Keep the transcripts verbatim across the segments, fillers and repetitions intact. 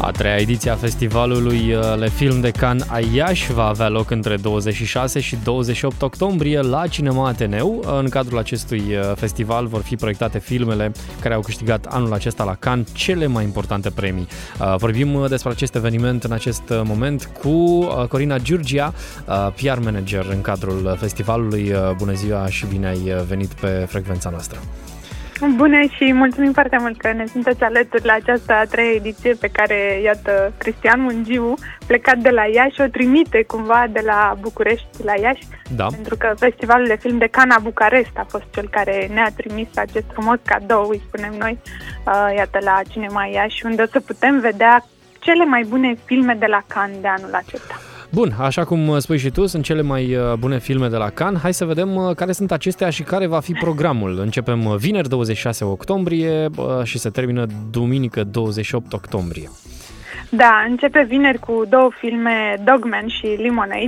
A treia ediție a festivalului Le Film de Cannes Aiași va avea loc între douăzeci și șase și douăzeci și opt octombrie la Cinema Ateneu. În cadrul acestui festival vor fi proiectate filmele care au câștigat anul acesta la Cannes cele mai importante premii. Vorbim despre acest eveniment în acest moment cu Corina Giurgia, P R manager în cadrul festivalului. Bună ziua și bine ai venit pe frecvența noastră! Bună și mulțumim foarte mult că ne sunteți alături la această a treia ediție pe care, iată, Cristian Mungiu, plecat de la Iași, o trimite cumva de la București la Iași, da. Pentru că Festivalul de Film de Cannes Bucarest a fost cel care ne-a trimis acest frumos cadou, îi spunem noi, uh, iată, la Cinema Iași, unde o să putem vedea cele mai bune filme de la Cannes de anul acesta. Bun, așa cum spui și tu, sunt cele mai bune filme de la Cannes. Hai să vedem care sunt acestea și care va fi programul. Începem vineri douăzeci și șase octombrie și se termină duminică douăzeci și opt octombrie. Da, începe vineri cu două filme, Dogman și Lemonade.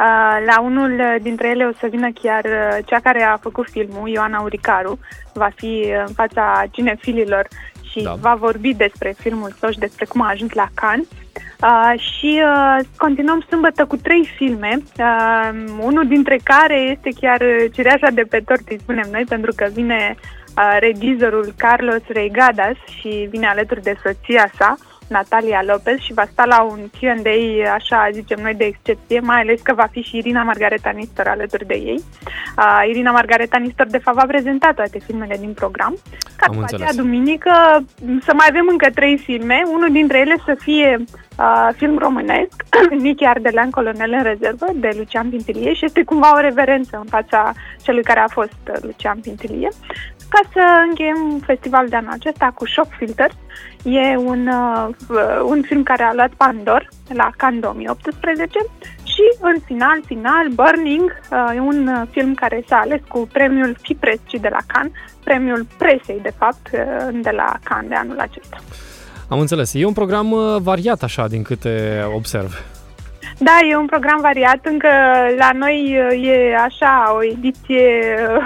La unul dintre ele o să vină chiar cea care a făcut filmul, Ioana Uricaru, va fi în fața cinefililor și da. va vorbi despre filmul său și despre cum a ajuns la Cannes. Uh, și uh, continuăm sâmbătă cu trei filme, uh, unul dintre care este chiar cireașa de pe tort, îi spunem noi, pentru că vine uh, regizorul Carlos Reigadas și vine alături de soția sa, Natalia Lopez, și va sta la un Q and A, așa zicem noi, de excepție, mai ales că va fi și Irina Margareta Nistor alături de ei. Uh, Irina Margareta Nistor, de fapt, va prezenta toate filmele din program. Ca după aceea, duminică, să mai avem încă trei filme, unul dintre ele să fie uh, film românesc, Nichi Ardelean, Colonel în rezervă, de Lucian Pintilie, și este cumva o reverență în fața celui care a fost Lucian Pintilie. Ca să încheiem festivalul de anul acesta cu Shock Filters, e un, uh, un film care a luat Pandor la Cannes două mii optsprezece și în final, final, Burning, uh, e un film care s-a ales cu premiul FIPRESCI de la Cannes, premiul presei, de fapt, uh, de la Cannes de anul acesta. Am înțeles. E un program variat, așa, din câte observ. Da, e un program variat, încă la noi e așa o ediție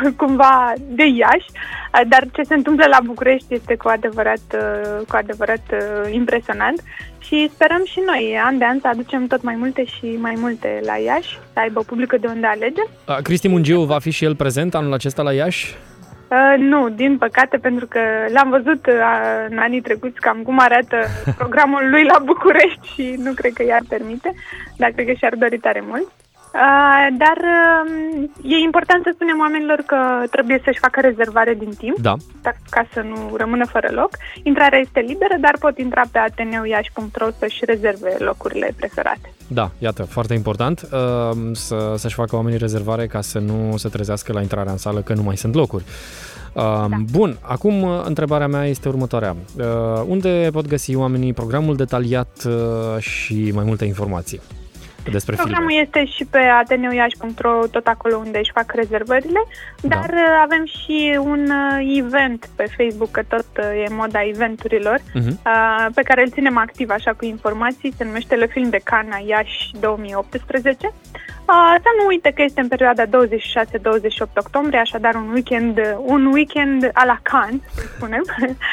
cumva de Iași, dar ce se întâmplă la București este cu adevărat, cu adevărat impresionant și sperăm și noi, an de an, să aducem tot mai multe și mai multe la Iași, să aibă publică de unde alege. Cristi Mungiu va fi și el prezent anul acesta la Iași? Uh, nu, din păcate, pentru că l-am văzut uh, în anii trecuți cam cum arată programul lui la București și nu cred că i-ar permite, dar cred că și-ar dori tare mult. Uh, dar uh, e important să spunem oamenilor că trebuie să-și facă rezervare din timp, da. ca să nu rămână fără loc. Intrarea este liberă, dar pot intra pe ateneuiași punct ro să-și rezerve locurile preferate. Da, iată, foarte important uh, să, să-și facă oamenii rezervare ca să nu se trezească la intrarea în sală că nu mai sunt locuri. Uh, da. Bun, acum întrebarea mea este următoarea. Uh, unde pot găsi oamenii programul detaliat uh, și mai multe informații despre Programul filme? este și pe ateneuiași punct ro, tot acolo unde își fac rezervările, dar da. avem și un event pe Facebook, că tot e moda eventurilor, uh-huh. pe care îl ținem activ așa cu informații, se numește Le Film de Cannes Iași două mii optsprezece. Să nu uite că este în perioada douăzeci și șase douăzeci și opt octombrie, așadar un weekend, un weekend a la Cannes, să spunem,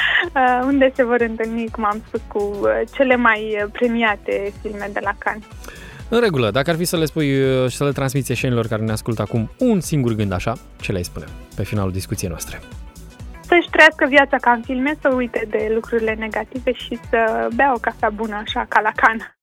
unde se vor întâlni, cum am spus, cu cele mai premiate filme de la Cannes. În regulă, dacă ar fi să le spui și să le transmiți ieșenilor care ne ascultă acum un singur gând așa, ce le-ai spune pe finalul discuției noastre? Să-și trăiască viața ca în filme, să uite de lucrurile negative și să bea o cafea bună așa ca la Cannes.